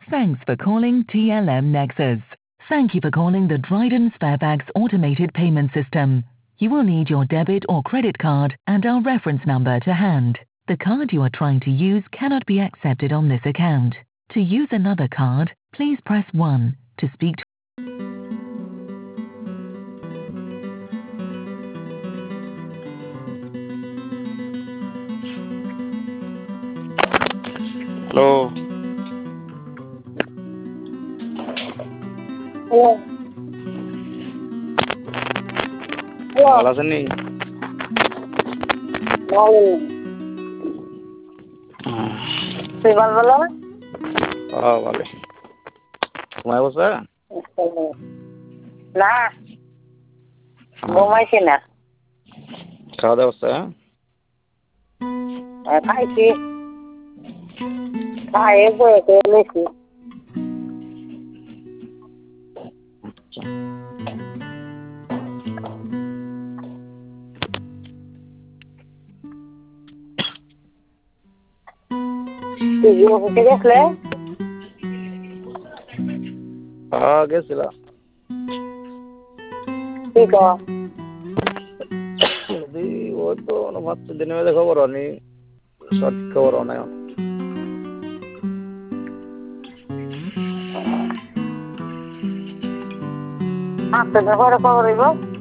Thanks for calling TLM Nexus. Thank you for calling the Dryden Sparebags automated payment system. You will need your debit or credit card and our reference number to hand. The card you are trying to use cannot be accepted on this account. To use another card, please press 1 to speak to hello. Hello hello ভালো আছেন নি? ভালো তুই ভালো বলো ভালো। ঘুমায় বসে? না ঘুমাইছি না খাওয়া দাওয়া হচ্ছে? খাইছি খাইয়ে বইতে লেছি তুই অফিসে গেছলে গেছিলাম। ঠিক ওই তো ভাবছি দিনের মধ্যে খবর আনি, সঠিক খবর অনেক। আপনাদের ঘরে খবর হইব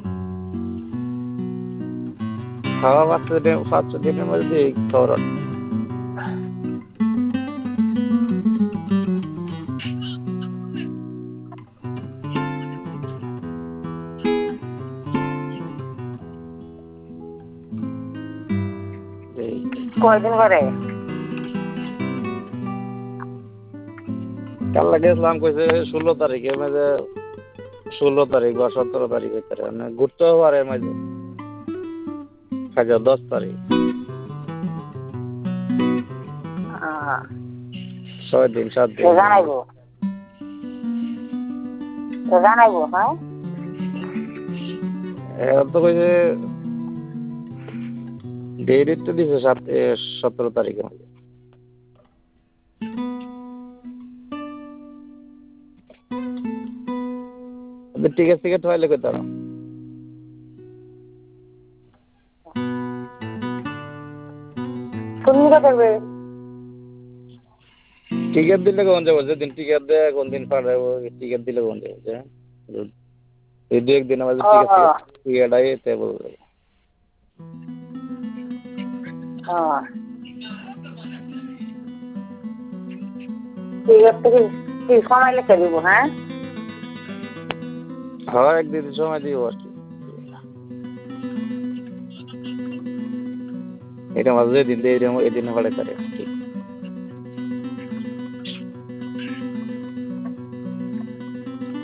খাওয়া 5 দিনের মধ্যে খবর আনি। কয়দিন করে কাল গেছিলাম, কইছে 16 তারিখে, মাঝে 16 তারিখ বা 17 তারিখ ভিতরে মানে ঘুরতেও পারে, মাঝে 10 তারিখ 6 দিন 7 দিন জানাইবো হ্যাঁ এখন তো কইছে ডেট তো দিছে 17 তারিখে। টিকিট হইলে কই তারা তুমি কত করবে টিকিট দিলে কোন যাবো, যেদিন টিকিট দেয় কোন দিন পাঠাবো, টিকিট দিলে কোন যাবো, এই 2-1 দিন আমাদের টিকিট আইতে বলবে। কি সময় লিখে দিব হ্যাঁ হ্যাঁ, 1 দিন সময় দিব আর কি। এটা মাঝে যেদিন দেয় এদিনে পাঠাই তারে।